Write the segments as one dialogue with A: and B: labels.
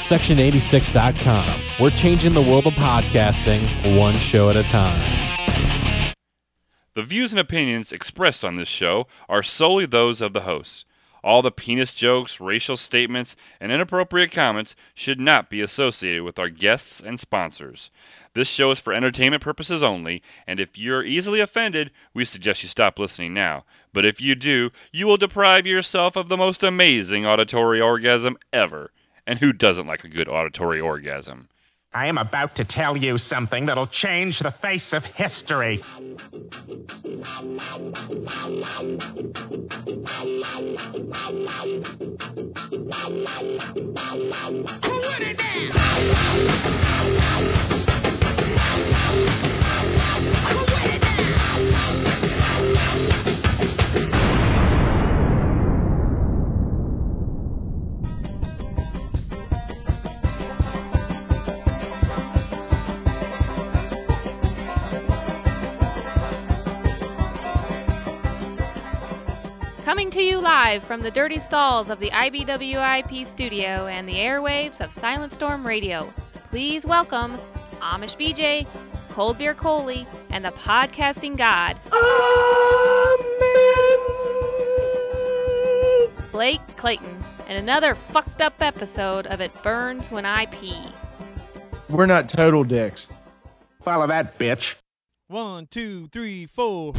A: Section86.com. We're changing the world of podcasting one show at a time.
B: The views and opinions expressed on this show are solely those of the hosts. All the penis jokes, racial statements, and inappropriate comments should not be associated with our guests and sponsors. This show is for entertainment purposes only, and if you're easily offended, we suggest you stop listening now. But if you do, you will deprive yourself of the most amazing auditory orgasm ever. And who doesn't like a good auditory orgasm?
C: I am about to tell you something that'll change the face of history. Put it
D: Coming to you live from the dirty stalls of the IBWIP studio and the airwaves of Silent Storm Radio. Please welcome Amish BJ, Cold Beer Coley, and the podcasting god, Amen, Blake Clayton, and another fucked up episode of It Burns When I Pee.
E: We're not total dicks.
C: Follow that, bitch.
F: 1, 2, 3, 4.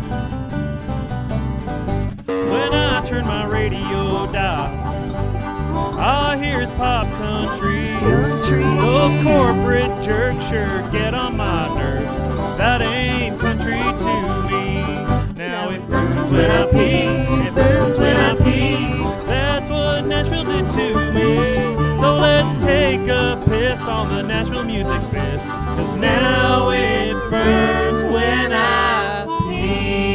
F: When I turn my radio dial, all I hear is pop country. Those corporate jerks sure get on my nerves. That ain't country to me. Now it burns when I pee. It burns when I pee. That's what Nashville did to me. So let's take a piss on the Nashville music biz. 'Cause now it burns when I pee.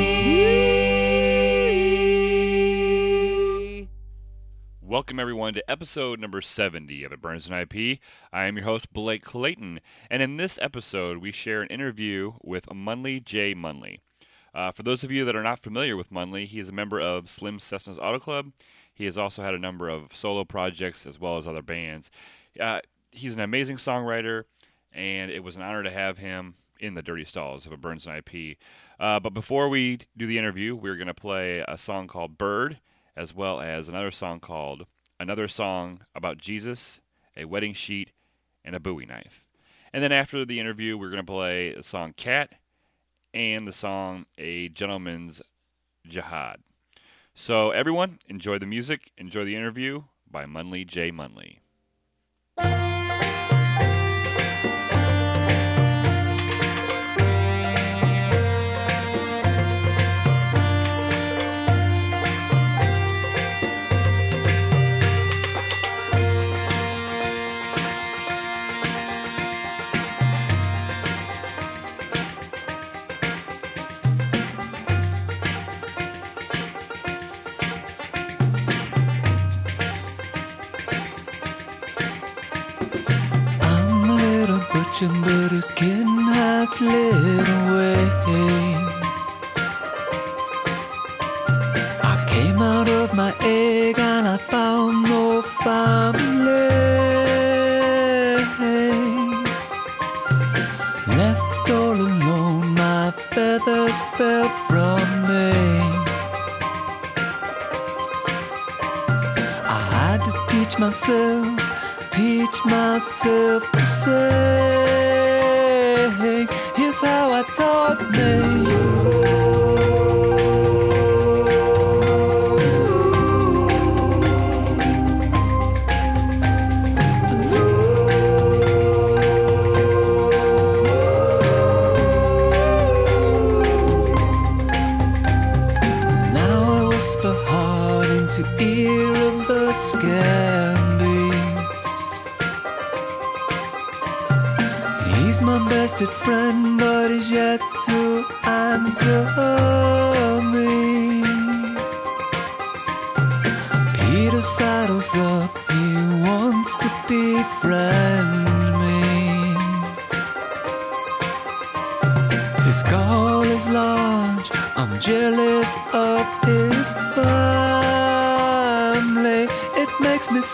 B: Welcome, everyone, to episode number 70 of It Burns When I Pee. I am your host, Blake Clayton, and in this episode, we share an interview with Munley J. Munley. For those of you that are not familiar with Munley, he is a member of Slim Cessna's Auto Club. He has also had a number of solo projects as well as other bands. He's an amazing songwriter, and it was an honor to have him in the dirty stalls of It Burns When I Pee. But before we do the interview, we're going to play a song called Bird, as well as another song called Another Song About Jesus, a Wedding Sheet, and a Bowie Knife. And then after the interview, we're going to play the song Cat and the song A Gentleman's Jihad. So everyone, enjoy the music, enjoy the interview by Munley J. Munley.
G: But his skin has slid away. I came out of my egg and I found no family. Left all alone, my feathers fell from me. I had to teach myself to say, here's how I taught me. Now I whisper hard into ear of the scared beast. He's my bested friend, but he's yet to answer me. Peter saddles up, he wants to befriend me. His goal is large, I'm jealous of his family. It makes me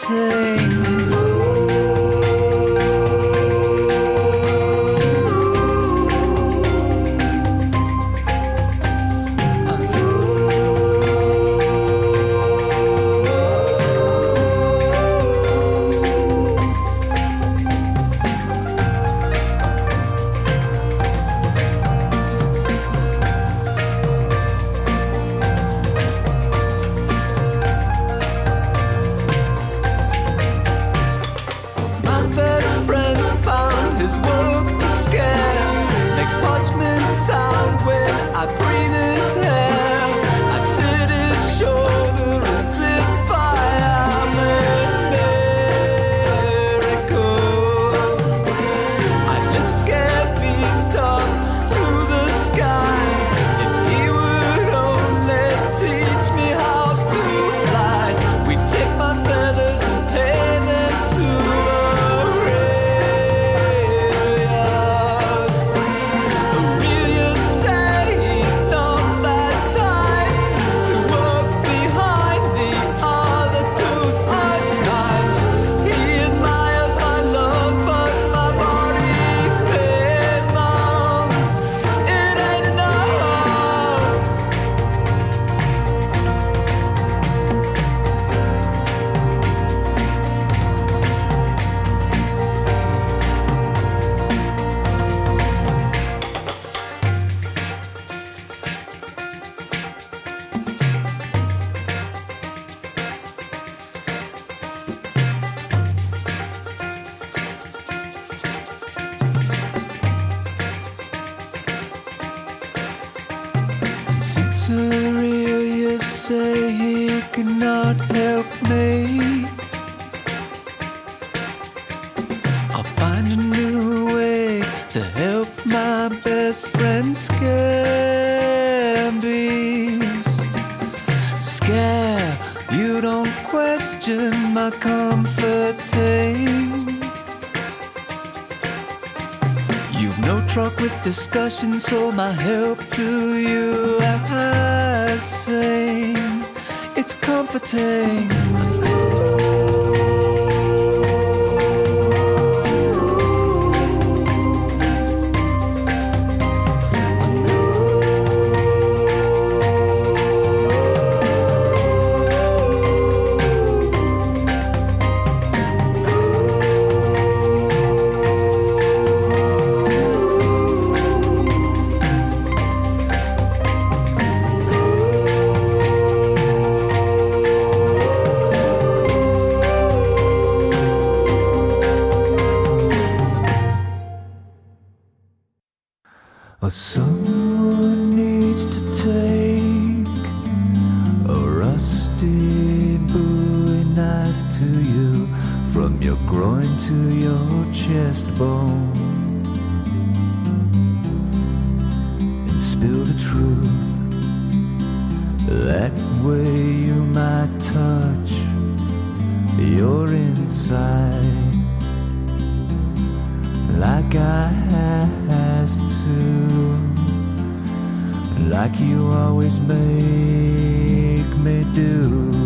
G: surreal, you say he cannot help me. I'll find a new way to help my best friend Scare Beast. Scare, you don't question my comforting. You've no truck with discussion, so my help to you I sing. It's comforting. Or someone needs to take a rusty Bowie knife to you, from your groin to your chest bone, and spill the truth. That way you might touch your inside, like I has to, like you always make me do.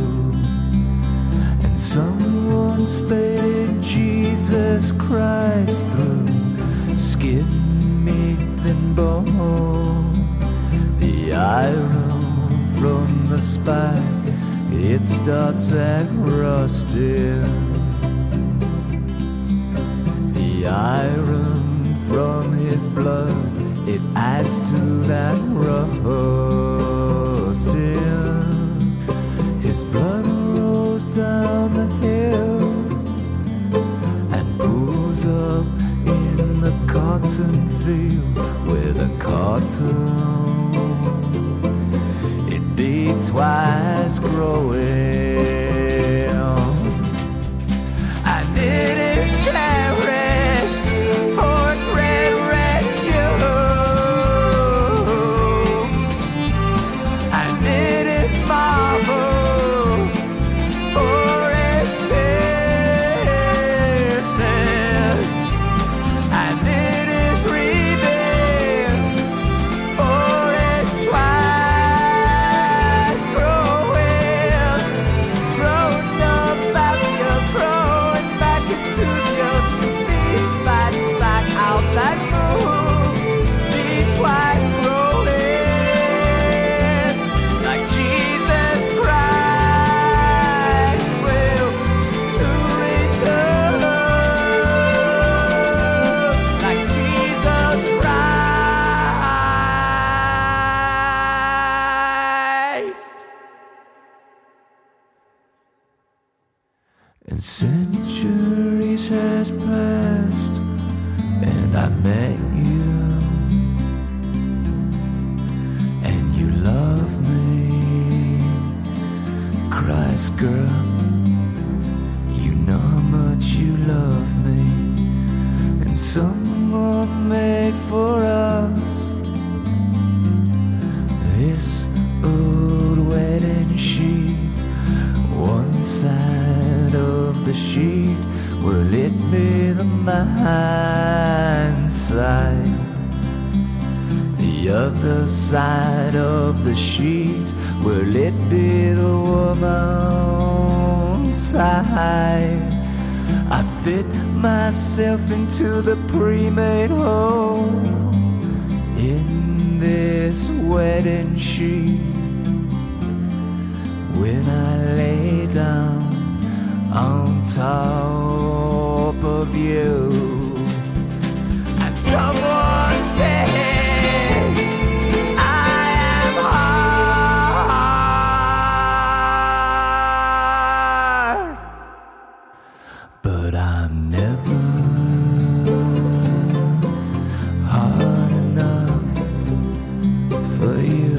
G: And someone sped Jesus Christ through skin, meat, and bone. The iron from the spine, it starts at rusting. The iron from his blood, it adds to that rusting. His blood rolls down the hill and pulls up in the cotton field where the cotton, it be twice growing. And it is cherished for its red and it is marble for its stiffness, and it is reading for and centuries has passed, and I met you, and you love me. Christ, girl, you know how much you love me, and someone made for us this old wedding sheet. One side of the sheet, will it be the man's side? The other side of the sheet, will it be the woman's side? I fit myself into the pre-made hole in this wedding sheet. When I lay down on top of you, and someone said I am hard, but I'm never hard enough for you.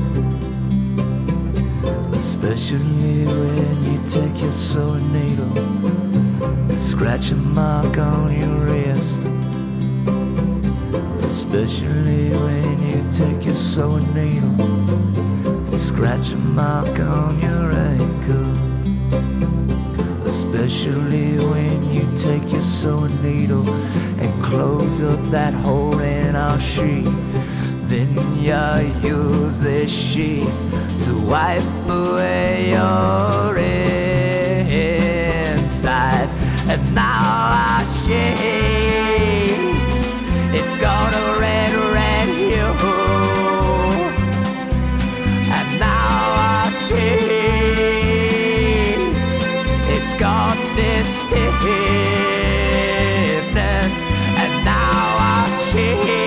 G: Especially when you take your sewing needle and scratch a mark on your wrist. Especially when you take your sewing needle and scratch a mark on your ankle. Especially when you take your sewing needle and close up that hole in our sheet. Then you use this sheet to wipe away your inside. And now our sheet, it's got a red hue. And now our sheet, it's got this stiffness. And now our sheet,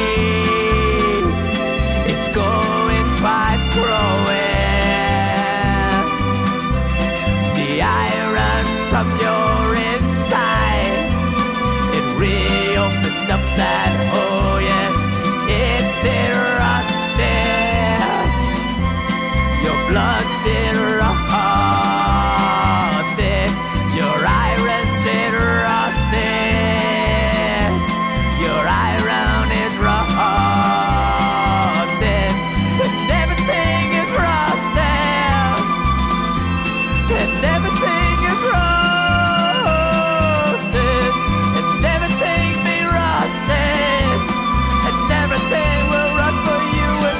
G: twice growing. The iron from your inside, it reopened up that hole. Yes, it did rust it. Your blood did rust it. Your iron did rust it. Your iron is rusted. Everything is rusted, and everything is rusted, and everything be rusted, and everything will rust for you as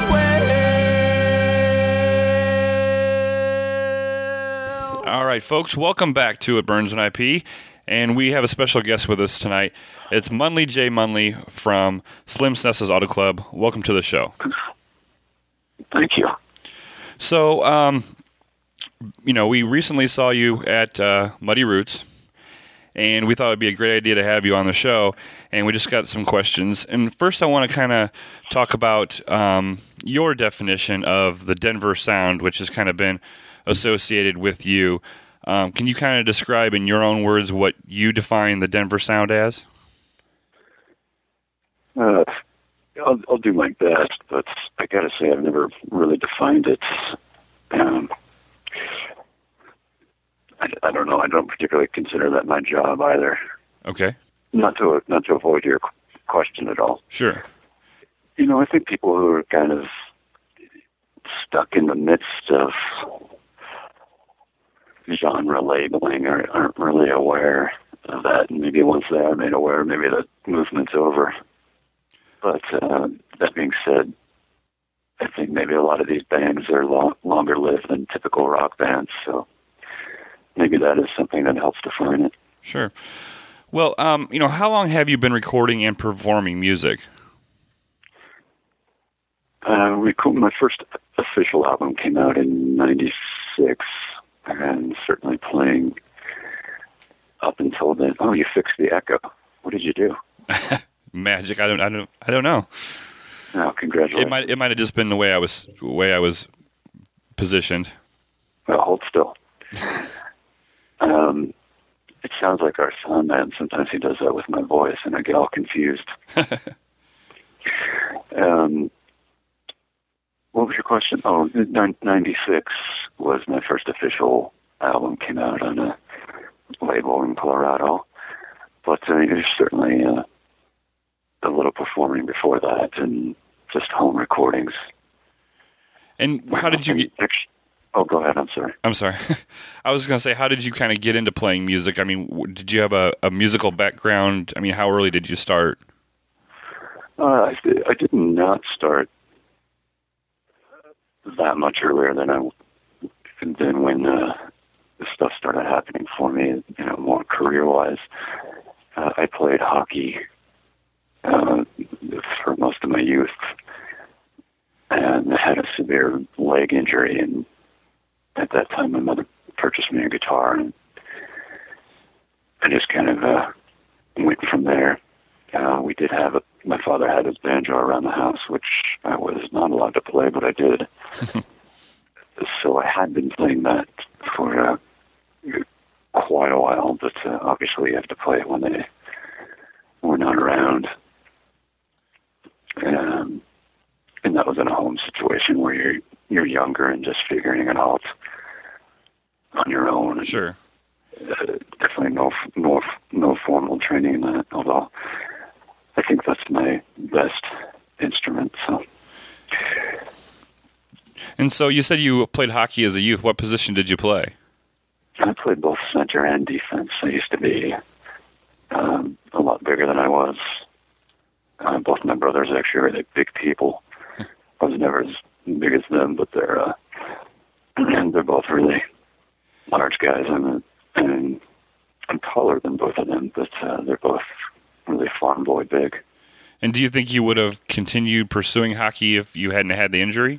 G: well.
B: All right, folks, welcome back to It Burns When I Pee, and we have a special guest with us tonight. It's Munley J. Munley from Slim Snessa's Auto Club. Welcome to the show.
H: Thank you.
B: So, we recently saw you at Muddy Roots, and we thought it would be a great idea to have you on the show, and we just got some questions. And first I want to kind of talk about your definition of the Denver sound, which has kind of been associated with you. Can you kind of describe in your own words what you define the Denver sound as?
H: I'll do my best, but I gotta say I've never really defined it. I don't know. I don't particularly consider that my job either.
B: Okay.
H: Not to avoid your question at all.
B: Sure.
H: I think people who are kind of stuck in the midst of genre labeling aren't really aware of that, and maybe once they are made aware, maybe the movement's over. But that being said, I think maybe a lot of these bands are longer lived than typical rock bands, so maybe that is something that helps define it.
B: Sure. Well, how long have you been recording and performing music?
H: My first official album came out in '96, and certainly playing up until then. Oh, you fixed the echo. What did you do?
B: Magic. I don't know.
H: Oh, congratulations.
B: It might have just been the way I was positioned.
H: Well, hold still. sounds like our son, and sometimes he does that with my voice, and I get all confused. What was your question? Oh, 96 was my first official album. Came out on a label in Colorado. But there's certainly a little performing before that and just home recordings.
B: And how did you get...
H: Oh, go ahead. I'm sorry.
B: I'm sorry. I was going to say, how did you kind of get into playing music? I mean, did you have a musical background? I mean, how early did you start?
H: I did not start that much earlier than when the stuff started happening for me, more career-wise. I played hockey for most of my youth, and I had a severe leg injury, and at that time my mother purchased me a guitar, and I just kind of went from there. We did have my father had his banjo around the house, which I was not allowed to play, but I did. So I had been playing that for quite a while, but obviously you have to play it when they were not around. And that was in a home situation where you're younger and just figuring it out on your own. And,
B: sure.
H: Definitely no formal training in that, although I think that's my best instrument. So.
B: And so you said you played hockey as a youth. What position did you play?
H: I played both center and defense. I used to be a lot bigger than I was. Both my brothers actually are really big people. I was never as big as them, but they're both really large guys. I'm taller than both of them, but they're both really farm boy big.
B: And do you think you would have continued pursuing hockey if you hadn't had the injury?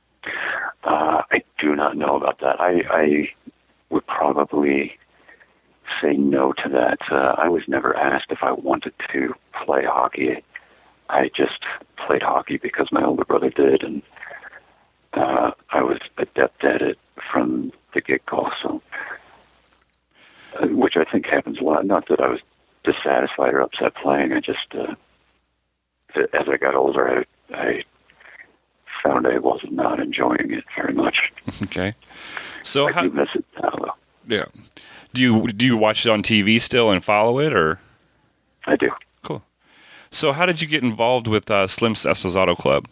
H: I do not know about that. I would probably say no to that. I was never asked if I wanted to play hockey. I just played hockey because my older brother did, and I was adept at it from the get-go. So, which I think happens a lot. Not that I was dissatisfied or upset playing. I just, as I got older, I found I was not enjoying it very much.
B: Okay. So
H: I do miss it now, though.
B: Yeah. Do you watch it on TV still and follow it, or?
H: I do.
B: Cool. So how did you get involved with Slim Cecil's Auto Club?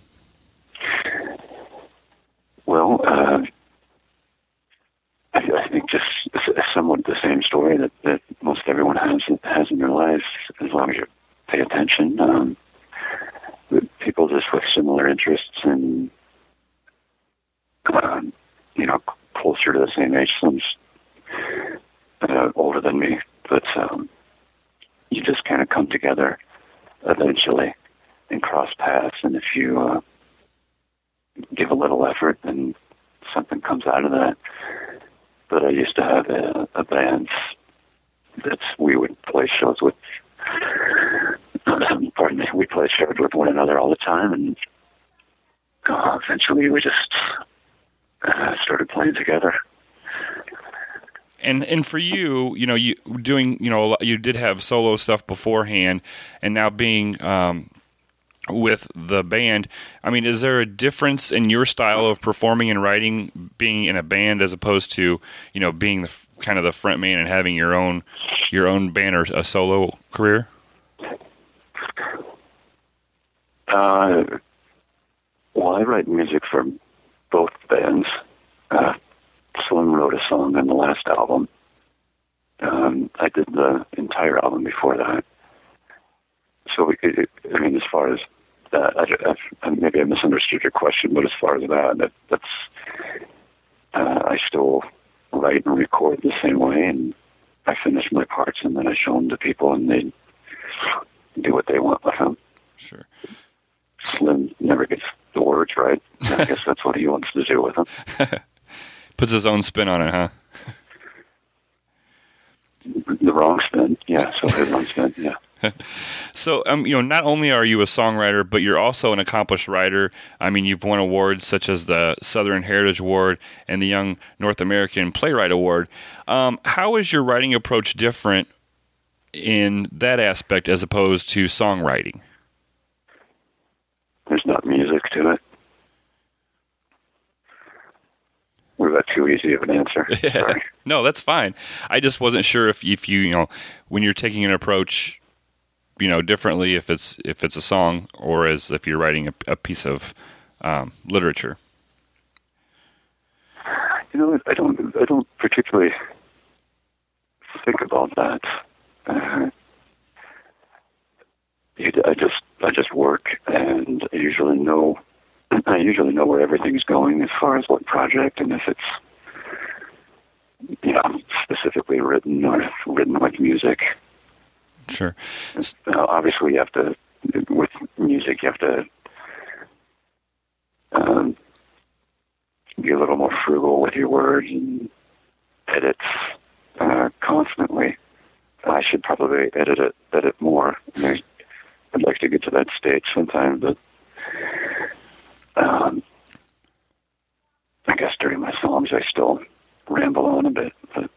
H: Well, I think just somewhat the same story that most everyone has in their lives, as long as you pay attention. People just with similar interests and, closer to the same age. Slim's older than me, but you just kind of come together eventually and cross paths, and if you give a little effort, then something comes out of that. But I used to have a band that we would play shows with. Pardon me. We played shows with one another all the time, and eventually we just started playing together.
B: And for you, you doing, you did have solo stuff beforehand, and now being with the band. I mean, is there a difference in your style of performing and writing, being in a band, as opposed to, being the kind of the front man and having your own band or a solo career?
H: Well, I write music for both bands. Slim wrote a song on the last album. I did the entire album before that. So, as far as that, maybe I misunderstood your question, but as far as that's I still write and record the same way, and I finish my parts, and then I show them to people, and they do what they want with them.
B: Sure.
H: Slim never gets the words right. I guess that's what he wants to do with them.
B: Puts his own spin on it, huh?
H: The wrong spin, yeah. So his own spin, yeah.
B: So, not only are you a songwriter, but you're also an accomplished writer. I mean, you've won awards such as the Southern Heritage Award and the Young North American Playwright Award. How is your writing approach different in that aspect as opposed to songwriting?
H: There's not music to it. Was that too easy of an answer? Sorry.
B: No, that's fine. I just wasn't sure if you when you're taking an approach, differently, if it's a song or as if you're writing a piece of literature.
H: I don't particularly think about that. I just work, and I usually know where everything's going as far as what project, and if it's specifically written or written with music.
B: Sure.
H: Obviously, with music, you have to be a little more frugal with your words and edits constantly. I should probably edit more. I'd like to get to that stage sometime, but I guess during my songs I still ramble on a bit. But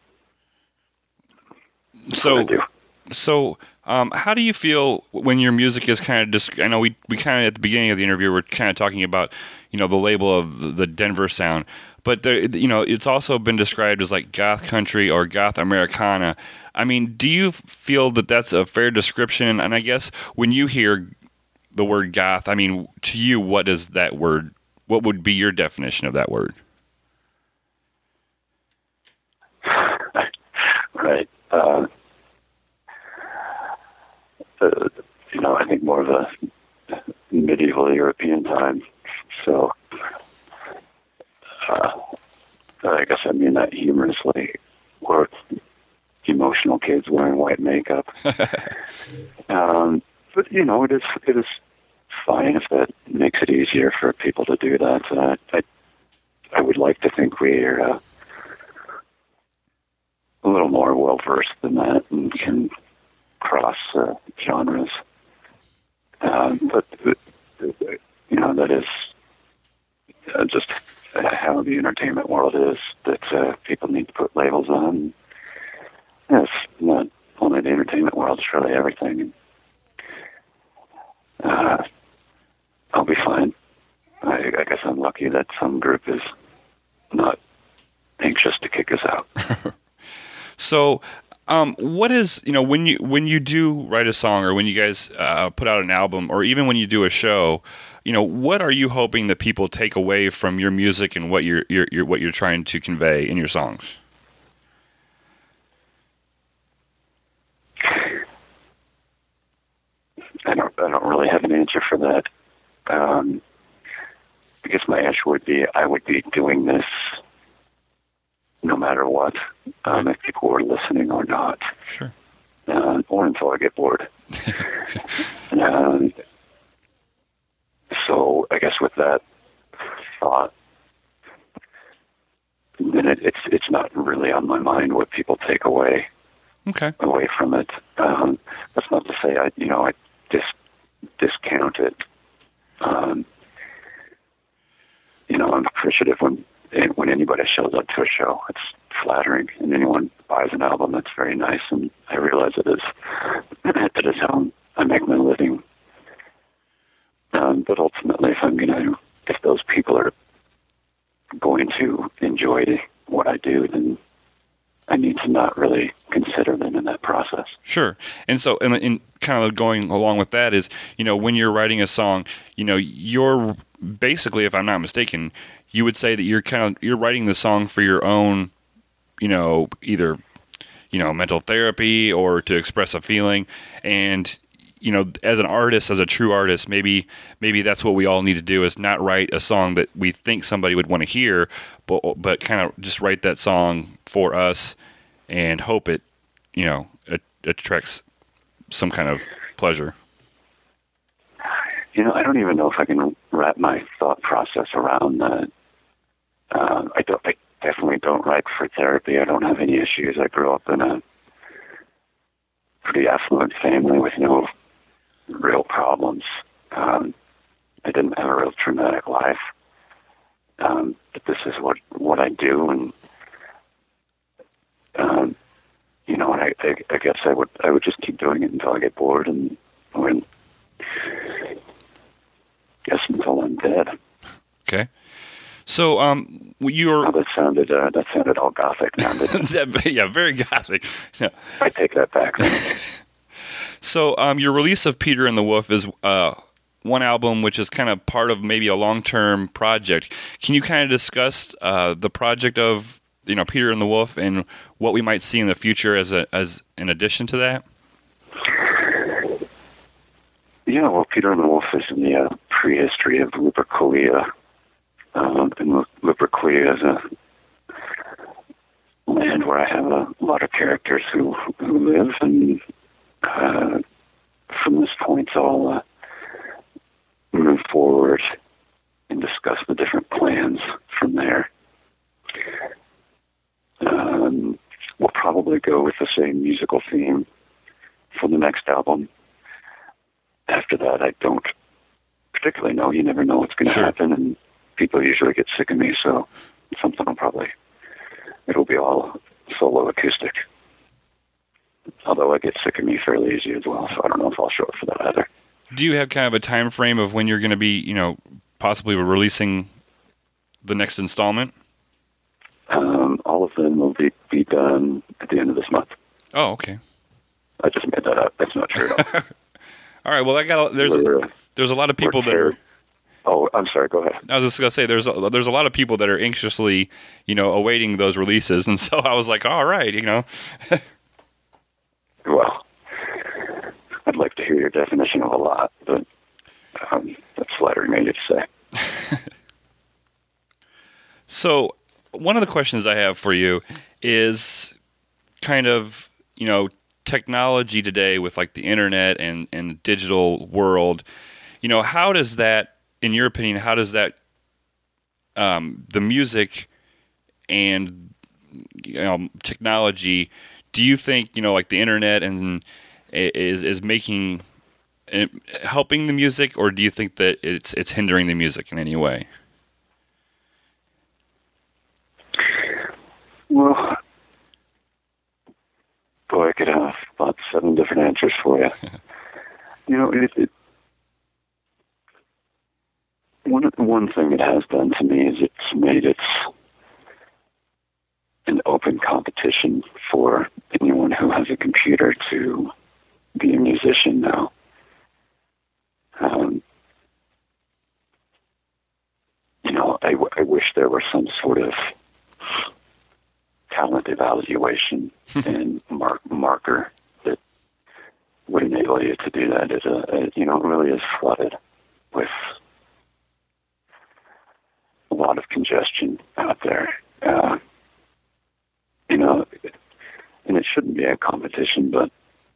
B: So, how do you feel when your music is kind of I know we kind of at the beginning of the interview were kind of talking about, the label of the Denver sound, but it's also been described as like goth country or goth Americana. I mean, do you feel that that's a fair description? And I guess when you hear the word goth, I mean, to you, what is that word? What would be your definition of that word?
H: Right. I think more of a medieval European time. So, I guess I mean that humorously, or emotional kids wearing white makeup. But it is fine if that makes it easier for people to do that. I would like to think we're a little more well versed than that and can cross genres. But that is just how the entertainment world is. That people need to put labels on. It's not only the entertainment world; it's really everything. I'll be fine. I guess I'm lucky that some group is not anxious to kick us out.
B: So, what is, when you do write a song, or when you guys put out an album, or even when you do a show, what are you hoping that people take away from your music and what you're trying to convey in your songs?
H: I don't really have an answer for that. I guess my answer would be I would be doing this no matter what, if people were listening or not.
B: Sure.
H: Or until I get bored. So I guess with that thought, then it's not really on my mind what people take away.
B: Okay.
H: Away from it. That's not to say I discount it. I'm appreciative when anybody shows up to a show. It's flattering, and anyone buys an album, that's very nice, and I realize it is how I make my living. But ultimately, if those people are going to enjoy what I do, then I need to not really consider them in that process.
B: Sure. And so, and kind of going along with that is, when you're writing a song, you're basically, if I'm not mistaken, you would say that you're writing the song for your own, either, mental therapy or to express a feeling. And, as an artist, as a true artist, maybe that's what we all need to do, is not write a song that we think somebody would want to hear, but kind of just write that song for us and hope it, attracts some kind of pleasure.
H: I don't even know if I can wrap my thought process around that. I definitely don't write for therapy. I don't have any issues. I grew up in a pretty affluent family with no real problems. I didn't have a real traumatic life. But this is what I do, and I guess I would just keep doing it until I get bored, and guess until I'm dead.
B: Okay. So, you're...
H: Oh, that sounded all gothic now, didn't it?
B: Yeah, very gothic. Yeah.
H: I take that back.
B: So, your release of Peter and the Wolf is one album, which is kind of part of maybe a long-term project. Can you kind of discuss the project of Peter and the Wolf and what we might see in the future as an addition to that?
H: Yeah, well, Peter and the Wolf is in the prehistory of Lupercalia. And Lupercalia is a land where I have a lot of characters who live, and from this point I'll move forward and discuss the different plans from there. We'll probably go with the same musical theme for the next album. After that, I don't particularly know. You never know what's going to happen, and people usually get sick of me, so something it'll be all solo acoustic. Although I get sick of me fairly easy as well, so I don't know if I'll show up for that either.
B: Do you have kind of a time frame of when you're going to be, possibly releasing the next installment?
H: All of them will be done at the end of this month.
B: Oh, okay.
H: I just made that up. That's not true at all.
B: All right. Well, there's a lot of people that are.
H: Oh, I'm sorry. Go ahead.
B: I was just gonna say there's a lot of people that are anxiously, awaiting those releases, and so I was like, all right,
H: Well, I'd like to hear your definition of a lot, but that's flattering me to say.
B: So, one of the questions I have for you is kind of, technology today with like the internet and digital world. How does that, in your opinion, the music and technology, do you think like the internet and is making helping the music, or do you think that it's hindering the music in any way?
H: Well, boy, I could have about 7 different answers for you. One thing it has done to me is it's made it an open competition for anyone who has a computer to be a musician now. I wish there were some sort of talent evaluation and marker that would enable you to do that. It really is flooded with a lot of congestion out there. And it shouldn't be a competition, but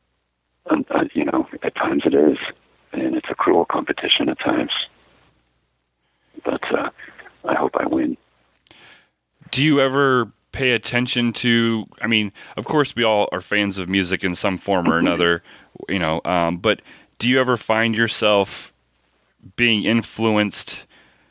H: at times it is, and it's a cruel competition at times. But I hope I win.
B: Do you ever pay attention to, of course we all are fans of music in some form or another, but do you ever find yourself being influenced,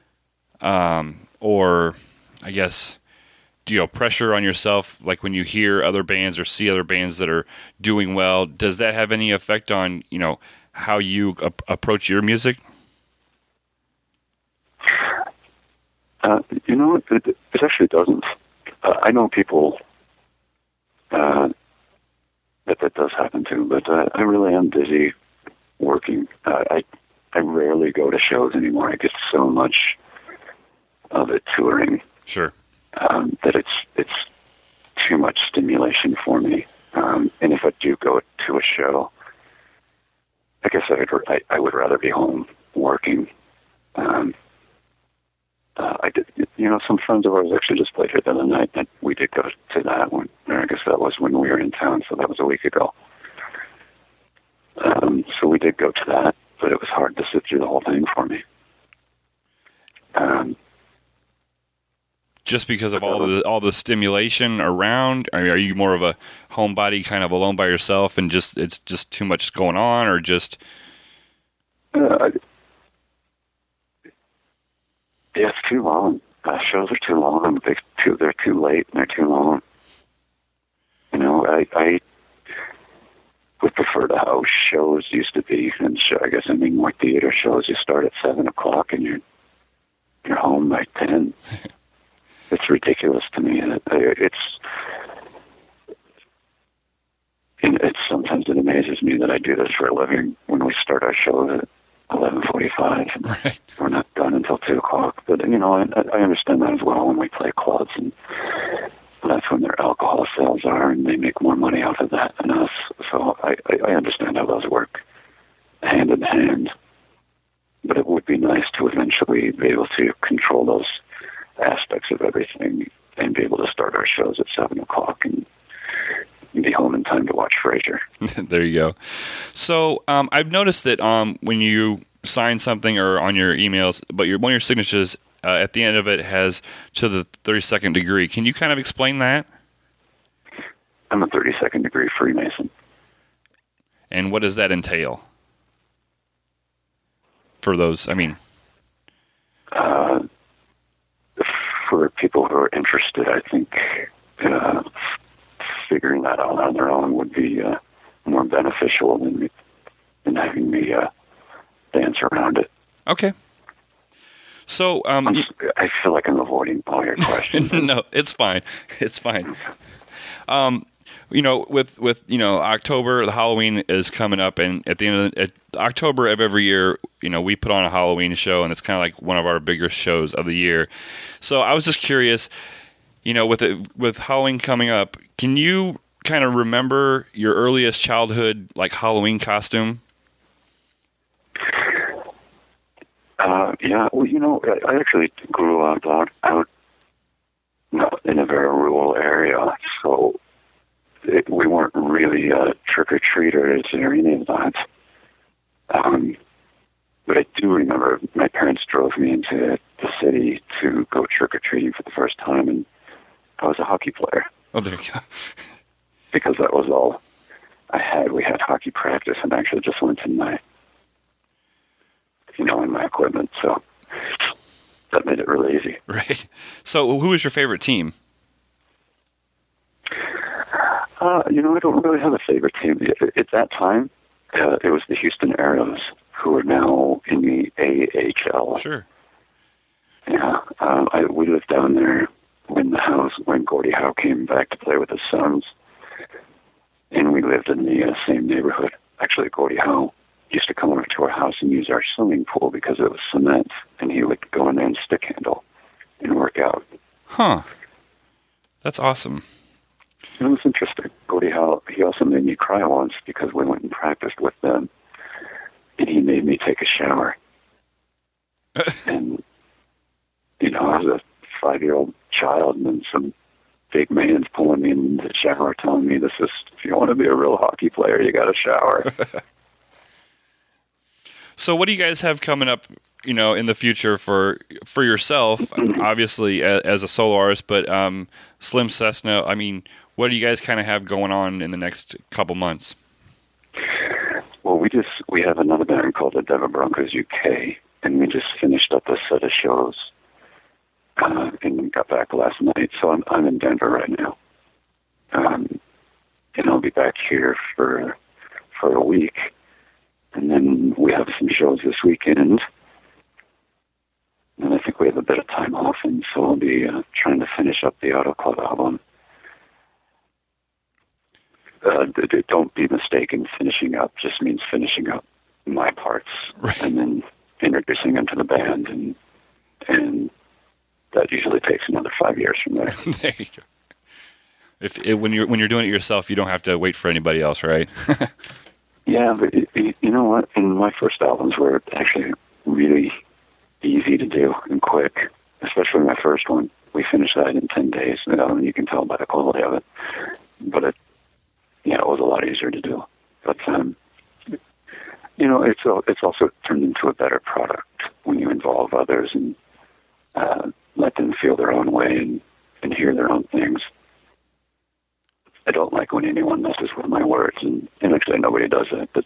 B: or I guess, pressure on yourself, like when you hear other bands or see other bands that are doing well? Does that have any effect on, how you approach your music? It actually doesn't. I know people that does happen to, but I really am busy working. I rarely go to shows anymore. I get so much of it touring. Sure.
H: That it's too much stimulation for me. And if I do go to a show, I guess I would rather be home working. I did, some friends of ours actually just played here the other night, and we did go to that one. I guess that was when we were in town, so that was a week ago. So we did go to that, but it was hard to sit through the whole thing for me.
B: Just because of all the stimulation around? Are you more of a homebody, kind of alone by yourself, and it's just too much going on, or just?
H: Yeah, it's too long. Shows are too long. They're too late, and they're too long. prefer to how shows used to be. And I guess I mean more theater shows. You start at 7 o'clock and you're home by 10. It's ridiculous to me. It's sometimes it amazes me that I do this for a living. When we start our show at 11:45,
B: Right.
H: We're not done until 2 o'clock. But I understand that as well. When we play clubs, and that's when their alcohol sales are, and they make more money out of that than us. So I understand how those work hand in hand. But it would be nice to eventually be able to control those aspects of everything and be able to start our shows at 7 o'clock and be home in time to watch Frasier.
B: There you go. So I've noticed that when you sign something or on your emails, but one of your signatures at the end of it has to the 32nd degree. Can you kind of explain that?
H: I'm a 32nd degree Freemason.
B: And what does that entail? For those,
H: for people who are interested, I think figuring that out on their own would be more beneficial than having me dance around it.
B: Okay. So
H: I feel like I'm avoiding all your questions.
B: No, it's fine. It's fine. With October, the Halloween is coming up, and at the end of October of every year, we put on a Halloween show, and it's kind of like one of our bigger shows of the year. So I was just curious, with Halloween coming up, can you kind of remember your earliest childhood Halloween costume?
H: Yeah. Well, I actually grew up out in a very rural area, so we weren't really trick-or-treaters or any of that. But I do remember my parents drove me into the city to go trick-or-treating for the first time, and I was a hockey player.
B: Oh, there you go.
H: Because that was all I had. We had hockey practice, and actually just went in my equipment, so that made it really easy.
B: Right. So who was your favorite team?
H: I don't really have a favorite team. At that time, it was the Houston Aeros, who are now in the AHL.
B: Sure.
H: Yeah. We lived down there when Gordie Howe came back to play with his sons, and we lived in the same neighborhood. Actually, Gordie Howe used to come over to our house and use our swimming pool because it was cement, and he would go in there and stick handle and work out.
B: Huh. That's awesome.
H: It was interesting. Gordie Howe, he also made me cry once because we went and practiced with them, and he made me take a shower. And, I was a 5-year-old child, and then some big man's pulling me in the shower telling me, if you want to be a real hockey player, you got to shower.
B: So what do you guys have coming up, in the future for yourself, obviously as a solo artist, but Slim Cessna, what do you guys kind of have going on in the next couple months?
H: Well, we have another band called the Denver Broncos UK, and we just finished up a set of shows and got back last night. So I'm in Denver right now, and I'll be back here for a week, and then we have some shows this weekend. And I think we have a bit of time off, and so I'll be trying to finish up the Auto Club album. Don't be mistaken, finishing up just means finishing up my parts,
B: right,
H: and then introducing them to the band, and that usually takes another 5 years from there.
B: There you go. When you're doing it yourself, you don't have to wait for anybody else, right?
H: Yeah, but you know what? And my first albums were actually really easy to do and quick, especially my first one. We finished that in 10 days. You can tell by the quality of it. But it was a lot easier to do. But it's also turned into a better product when you involve others and let them feel their own way and hear their own things. I don't like when anyone messes with my words, and actually nobody does that, but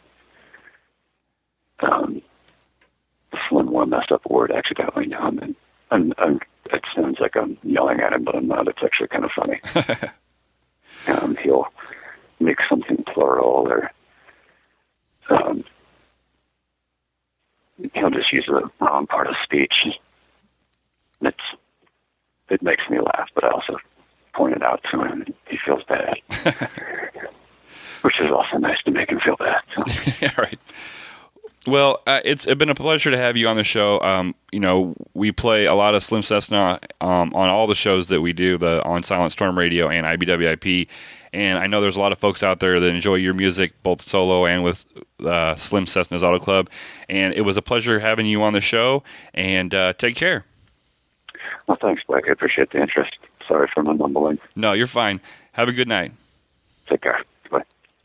H: Slim one messed up a word accidentally now and then. It sounds like I'm yelling at him, but I'm not. It's actually kind of funny. He'll make something plural, or use the wrong part of speech. It makes me laugh, but I also point it out to him, and he feels bad. Which is also nice to make him feel bad. So.
B: Yeah, right. Well, it's been a pleasure to have you on the show. We play a lot of Slim Cessna on all the shows that we do, on Silent Storm Radio and IBWIP. And I know there's a lot of folks out there that enjoy your music, both solo and with Slim Cessna's Auto Club. And it was a pleasure having you on the show. And take care.
H: Well, thanks, Blake. I appreciate the interest. Sorry for my mumbling.
B: No, you're fine. Have a good night.
H: Take care. Bye.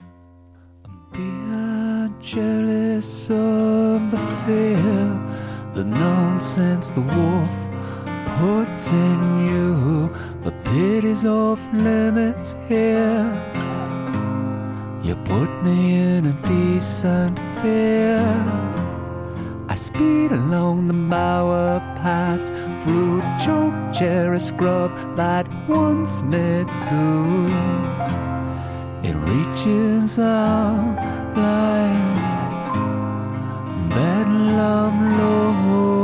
G: Jealous of the fear, the nonsense the wolf puts in you, the pity's off limits here. You put me in a decent fear. I speed along the bower paths through choke cherry scrub that wants me to. It reaches out like bedlam lows.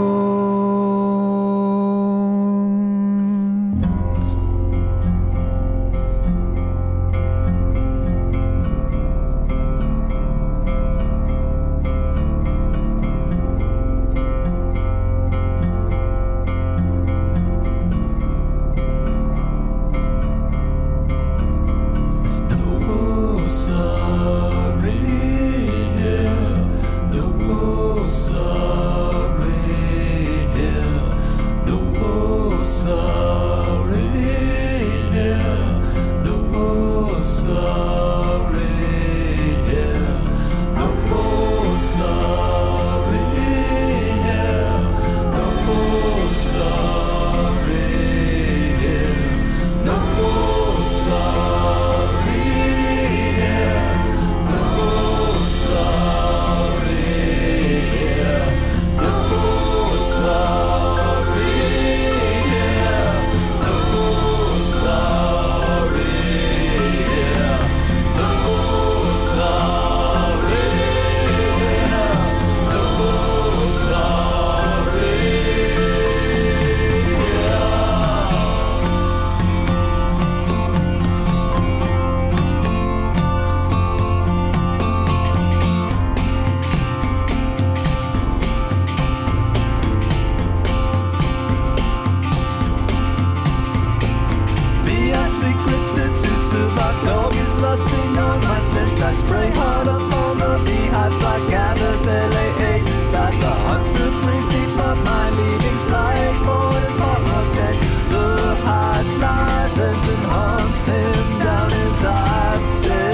G: I spray hard up on the beehive, fly gathers, they lay eggs inside. The hunter brings deep up my leavings, fly eggs for his partner's dead. The hive livens and haunts him down as I've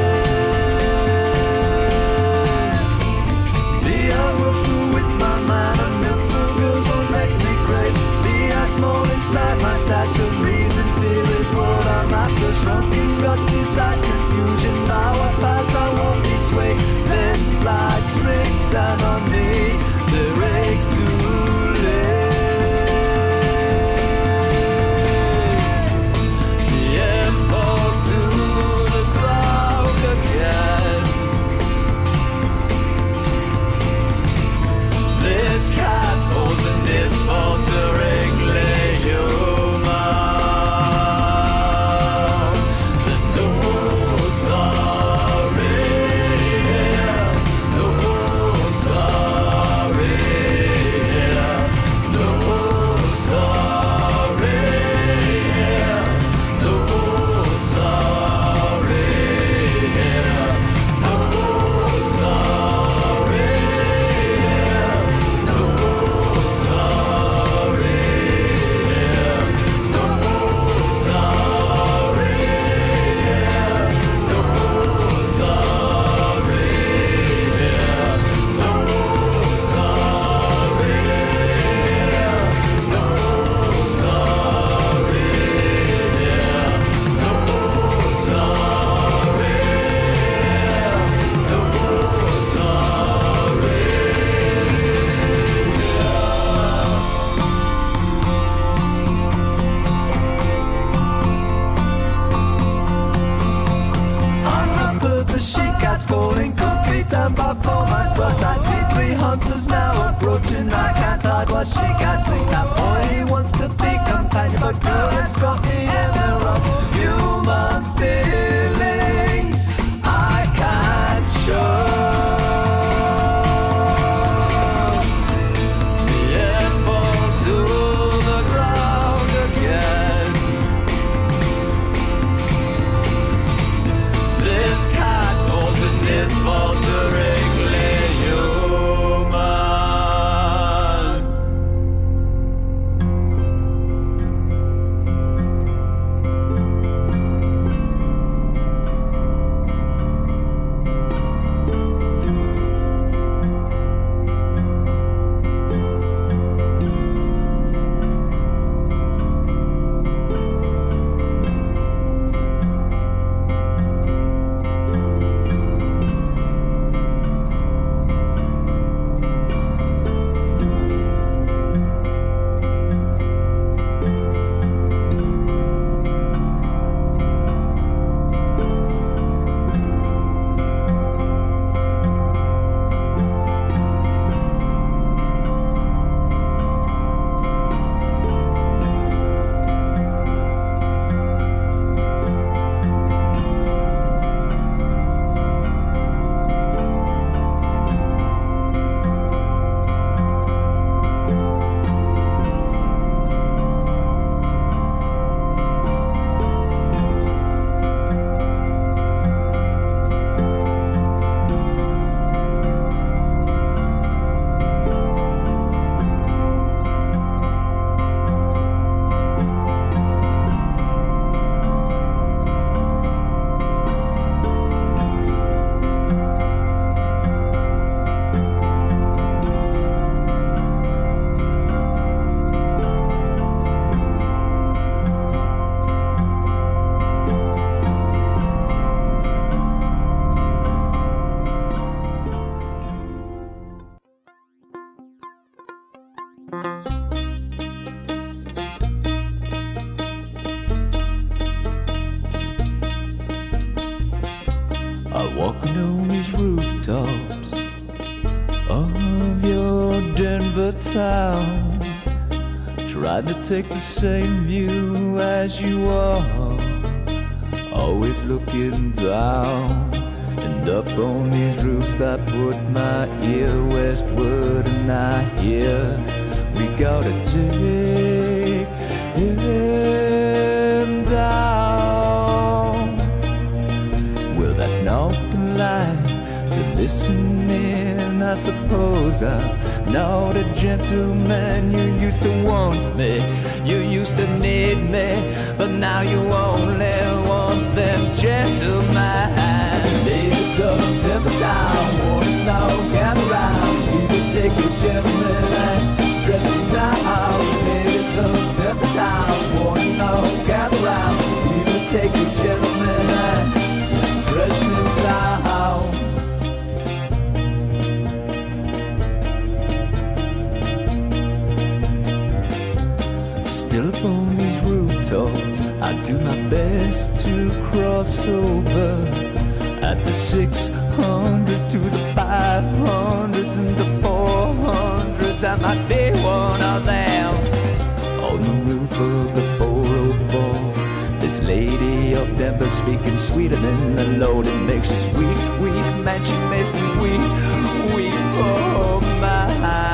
G: said. The hour flew with my mind, and milk for girls won't make me great. The eye small inside my stature, reason, fear is what I'm after. Shrunken gut decides confusion, now I pass, I won't be swayed. Let's fly, drink down on routine. I can't talk what she can't sing. That boy wants to be companion, but girl, it's got me in the wrong. Human feelings I can't show. Yet fall to the ground again. This cat falls in this falteringly human. I walking on these rooftops of your Denver town, tried to take the same view as you are, always looking down. And up on these roofs I put my ear westward, and I hear we gotta take him down. Well, that's not polite to listen in, I suppose. I'm not a gentleman. You used to want me, you used to need me, but now you only want them gentlemen. Ladies of Denver town, wanna know, gather round. We will take you gentlemen and dress them down. Ladies of Denver town, wanna know, gather round. We will take you gentlemen and dress them down. Still up on these rooftops, I do my best to cross over. At the 600s to the 500s and the 400s, I might be one of them. On the roof of the 404, this lady of Denver speaking sweeter than the Lord. It makes us weep, weep, man, she makes me weep, weep, oh my.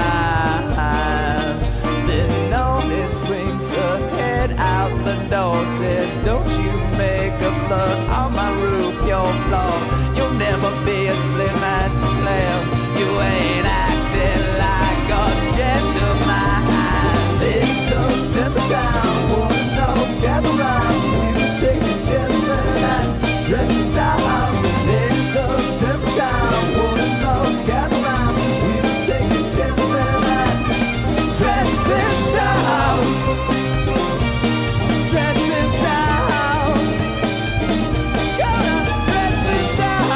G: Then Naomi swings her head out the door, says, don't you make a flood on my roof, your floor. You'll never be a slim ass slam. You ain't acting like a gentleman. It's so Denver town, wanna know, gather round. We will take a gentleman and dress it down. It's so Denver town, wanna know, gather round. We will take a gentleman and dress it down. Dress it down. Gonna dress it down.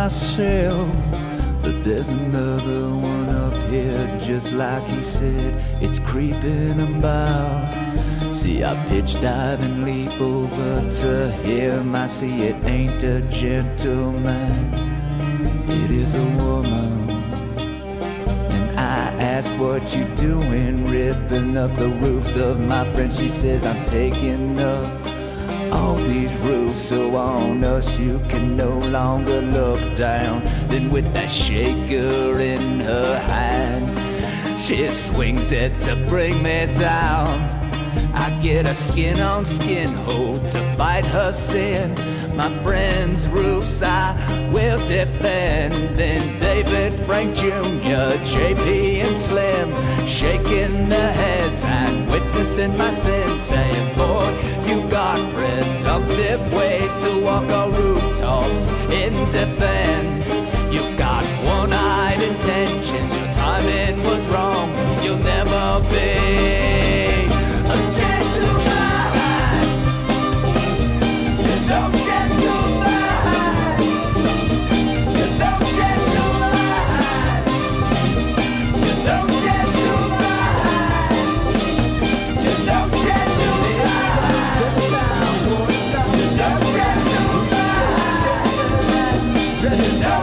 G: myself. But there's another one up here, just like he said, it's creeping about. See, I pitch, dive, and leap over to him. I see it ain't a gentleman, it is a woman. And I ask what you doing, ripping up the roofs of my friend. She says, I'm taking up all these roofs, so on us you can no longer look down. Then with that shaker in her hand, she swings it to bring me down. I get a skin-on-skin hold to fight her sin. My friend's roofs I will defend. Then David, Frank Jr., JP, and Slim shaking their heads and witnessing my sin, saying, boy, you've got presumptive ways to walk on rooftops in defend. You've got one-eyed intentions, your timing was wrong. You'll never be a gentleman. You're no gentleman. You're no gentleman. You're no gentleman. You're no gentleman. You're no gentleman. You're no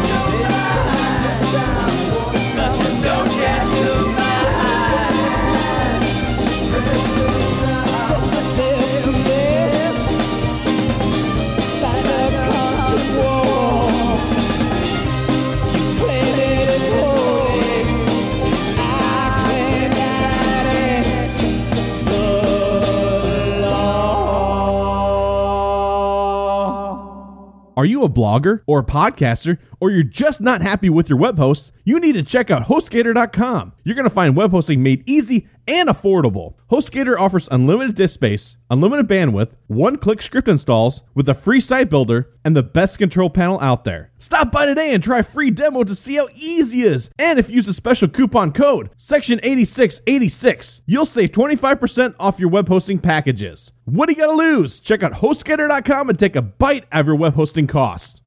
E: Are you a blogger or a podcaster, or you're just not happy with your web hosts? You need to check out HostGator.com. You're going to find web hosting made easy and affordable. HostGator offers unlimited disk space, unlimited bandwidth, one-click script installs with a free site builder, and the best control panel out there. Stop by today and try a free demo to see how easy it is. And if you use the special coupon code, Section 8686, you'll save 25% off your web hosting packages. What do you got to lose? Check out HostGator.com and take a bite out of your web hosting costs.